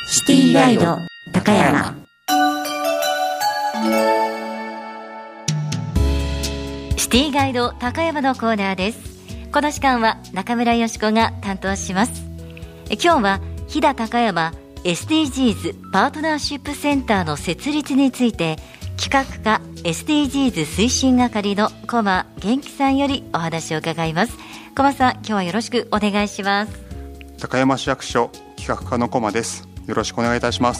シティガイド高山。 シティガイド高山のコーナーです。この時間は中村よし子が担当します。今日は飛騨高山 SDGs パートナーシップセンターの設立について、企画課 SDGs 推進係の駒元気さんよりお話を伺います。駒さん、今日はよろしくお願いします。 高山市役所企画課の駒です。よろしくお願いいたします。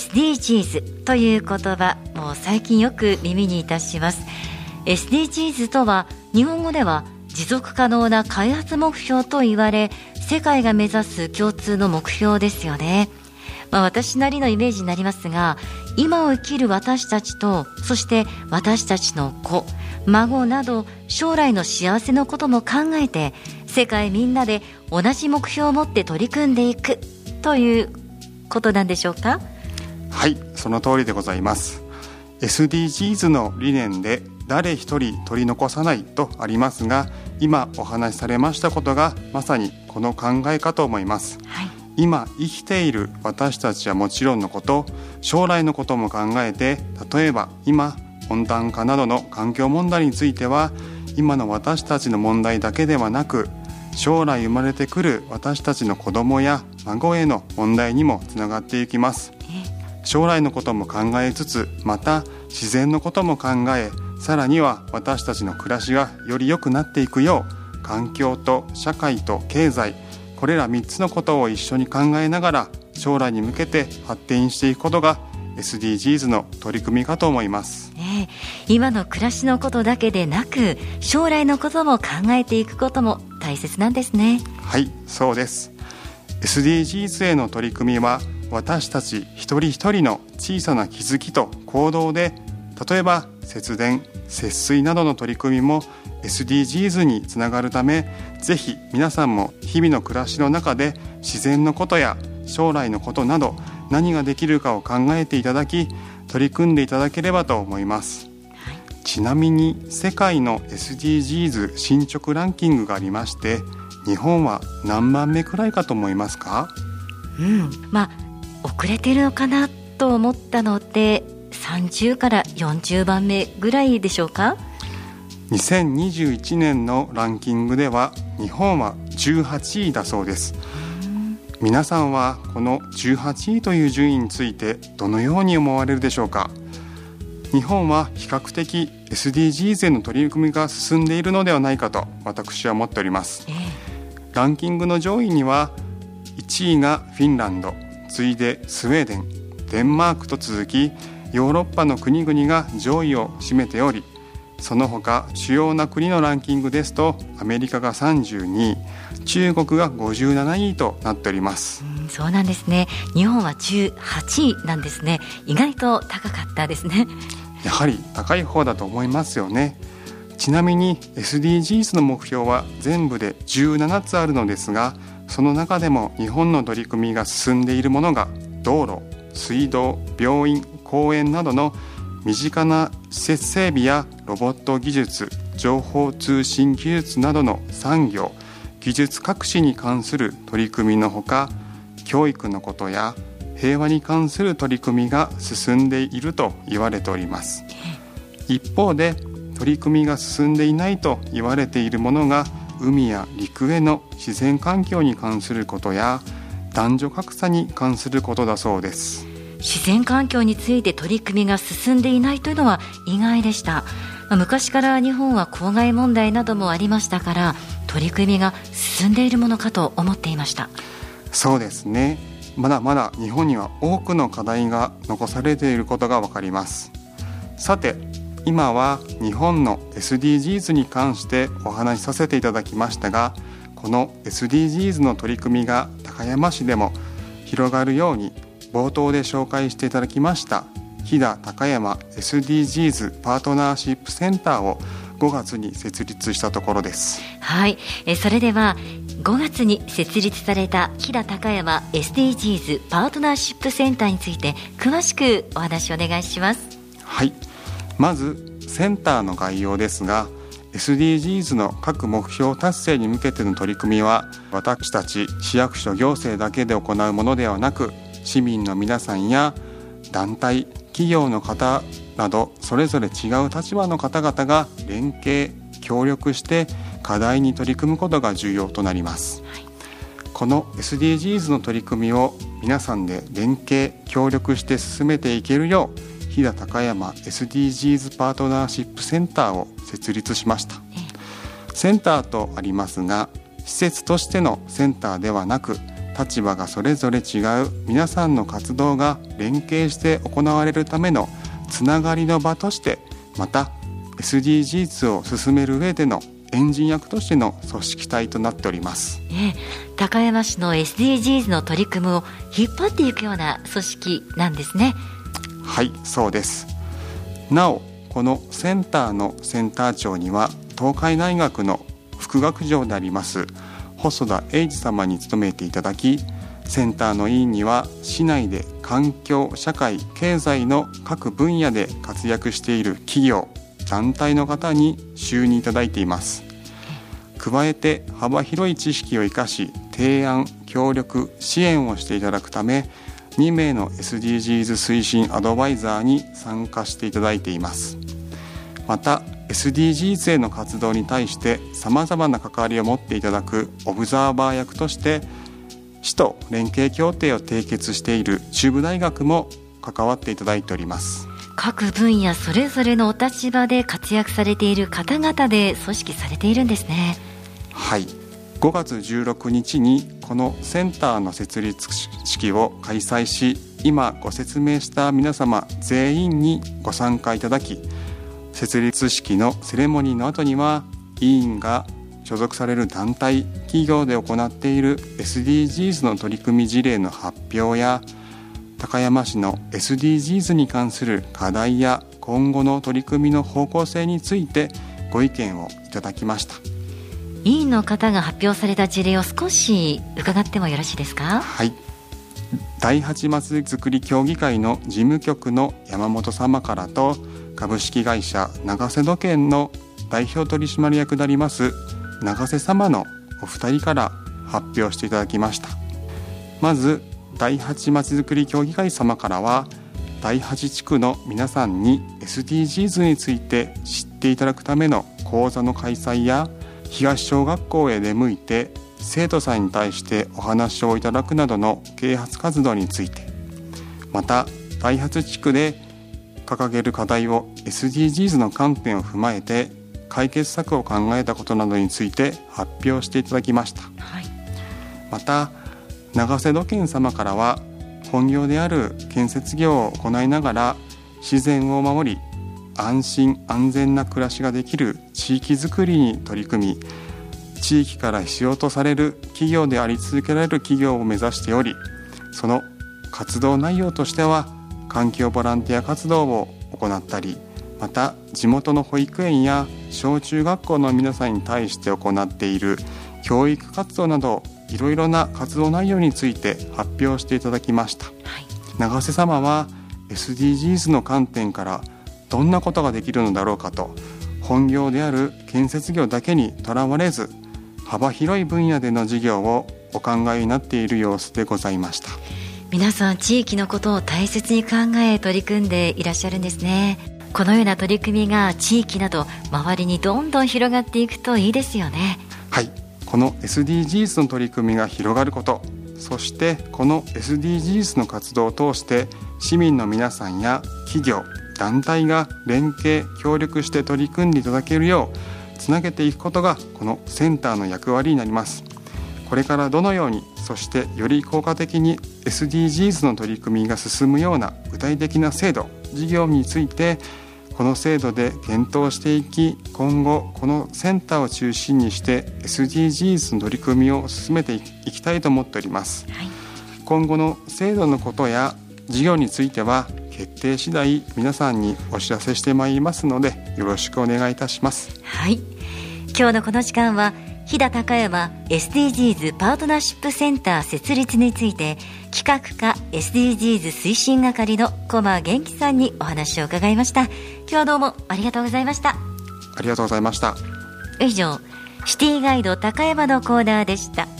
SDGs という言葉、もう最近よく耳にいたします。 SDGs とは日本語では持続可能な開発目標と言われ、世界が目指す共通の目標ですよね。私なりのイメージになりますが、今を生きる私たちと、そして私たちの子、孫など将来の幸せのことも考えて、世界みんなで同じ目標を持って取り組んでいくということなんでしょうか？ はい、その通りでございます。 SDGs の理念で誰一人取り残さないとありますが、今お話しされましたことがまさにこの考えかと思います。 はい、 今生きている私たちはもちろんのこと、将来のことも考えて、例えば今温暖化などの環境問題については、今の私たちの問題だけではなく、将来生まれてくる私たちの子供や孫への問題にもつながっていきます。将来のことも考えつつ、また自然のことも考え、さらには私たちの暮らしがより良くなっていくよう、環境と社会と経済、これら3つのことを一緒に考えながら将来に向けて発展していくことが SDGs の取り組みかと思います。 今の暮らしのことだけでなく、将来のことも考えていくことも大切なんですね。 はい、そうです。 SDGs への取り組みは、私たち一人一人の小さな気づきと行動で、例えば節電、節水などの取り組みも SDGs につながるため、ぜひ皆さんも日々の暮らしの中で自然のことや将来のことなど、何ができるかを考えていただき、取り組んでいただければと思います。 はい、 ちなみに世界の SDGs 進捗ランキングがありまして、日本は何番目くらいかと思いますか？ 遅れてるのかなと思ったので、30から40番目ぐらいでしょうか。 2021年のランキングでは日本は18位だそうです。皆さんはこの18位という順位についてどのように思われるでしょうか？日本は比較的 SDGs への取り組みが進んでいるのではないかと私は思っております。ランキングの上位には1位がフィンランド、次いでスウェーデン、デンマークと続き、ヨーロッパの国々が上位を占めており、その他主要な国のランキングですと、アメリカが32位、中国が57位となっております。 そうなんですね。日本は18位なんですね。意外と高かったですね。 やはり高い方だと思いますよね。ちなみに SDGs の目標は全部で17つあるのですが、その中でも日本の取り組みが進んでいるものが、道路、水道、病院、公園などの身近な施設整備やロボット技術、情報通信技術などの産業、技術革新に関する取り組みのほか、教育のことや平和に関する取り組みが進んでいると言われております。一方で取り組みが進んでいないと言われているものが、海や陸への自然環境に関することや男女格差に関することだそうです。 自然環境について取り組みが進んでいないというのは意外でした。昔から日本は公害問題などもありましたから、取り組みが進んでいるものかと思っていました。 そうですね。まだまだ日本には多くの課題が残されていることがわかります。さて、今は日本の SDGs に関してお話しさせていただきましたが、この SDGs の取り組みが高山市でも広がるように、冒頭で紹介していただきました飛騨高山 SDGs パートナーシップセンターを5月に設立したところです。 はい、それでは5月に設立された飛騨高山 SDGs パートナーシップセンターについて詳しくお話をお願いします。 はい、まずセンターの概要ですが、 SDGs の各目標達成に向けての取り組みは、私たち市役所行政だけで行うものではなく、 市民の皆さんや団体、企業の方などそれぞれ違う立場の方々が連携協力して課題に取り組むことが重要となります。この SDGs の取り組みを皆さんで連携協力して進めていけるよう、飛騨高山 SDGs パートナーシップセンターを設立しました。センターとありますが、施設としてのセンターではなく、立場がそれぞれ違う皆さんの活動が連携して行われるためのつながりの場として、また SDGs を進める上でのエンジン役としての組織体となっております。 高山市の SDGs の取り組みを引っ張っていくような組織なんですね。 はい、そうです。なお、このセンターのセンター長には東海大学の副学長であります細田英二様に務めていただき、センターの委員には市内で環境、社会、経済の各分野で活躍している企業、団体の方に就任いただいています。加えて幅広い知識を生かし、提案、協力、支援をしていただくため、2名の SDGs 推進アドバイザーに参加していただいています。また SDGs への活動に対してさまざまな関わりを持っていただくオブザーバー役として、市と連携協定を締結している中部大学も関わっていただいております。 各分野それぞれのお立場で活躍されている方々で組織されているんですね。 はい、5月16日にこのセンターの設立式を開催し、今ご説明した皆様全員にご参加いただき、設立式のセレモニーの後には委員が所属される団体、企業で行っている SDGs の取り組み事例の発表や、高山市の SDGs に関する課題や今後の取り組みの方向性についてご意見をいただきました。 委員の方が発表された事例を少し伺ってもよろしいですか。 はい、第8まちづくり協議会の事務局の山本様からと、株式会社長瀬土建の代表取締役であります長瀬様のお二人から発表していただきました。まず第8まちづくり協議会様からは、第8地区の皆さんに SDGs について知っていただくための講座の開催や、東小学校へ出向いて生徒さんに対してお話をいただくなどの啓発活動について、また第8地区で掲げる課題を SDGs の観点を踏まえて解決策を考えたことなどについて発表していただきました。また長瀬土建様からは、本業である建設業を行いながら自然を守り安心安全な暮らしができる地域づくりに取り組み、地域から必要とされる企業であり続けられる企業を目指しており、その活動内容としては環境ボランティア活動を行ったり、また地元の保育園や小中学校の皆さんに対して行っている教育活動など、いろいろな活動内容について発表していただきました。長瀬様は SDGs の観点からどんなことができるのだろうかと、本業である建設業だけにとらわれず、幅広い分野での事業をお考えになっている様子でございました。 皆さん地域のことを大切に考え取り組んでいらっしゃるんですね。このような取り組みが地域など周りにどんどん広がっていくといいですよね。 はい、この SDGs の取り組みが広がること、そしてこの SDGs の活動を通して市民の皆さんや企業、団体が連携協力して取り組んでいただけるようつなげていくことがこのセンターの役割になります。これからどのように、そしてより効果的に SDGs の取り組みが進むような具体的な制度、事業についてこの制度で検討していき、今後このセンターを中心にして SDGs の取り組みを進めていきたいと思っております。今後の制度のことや事業については決定次第皆さんにお知らせしてまいりますので、よろしくお願いいたします。 はい、今日のこの時間は飛騨高山 SDGs パートナーシップセンター設立について、企画課 SDGs 推進係の駒元気さんにお話を伺いました。今日はどうもありがとうございました。 ありがとうございました。 以上、シティガイド高山のコーナーでした。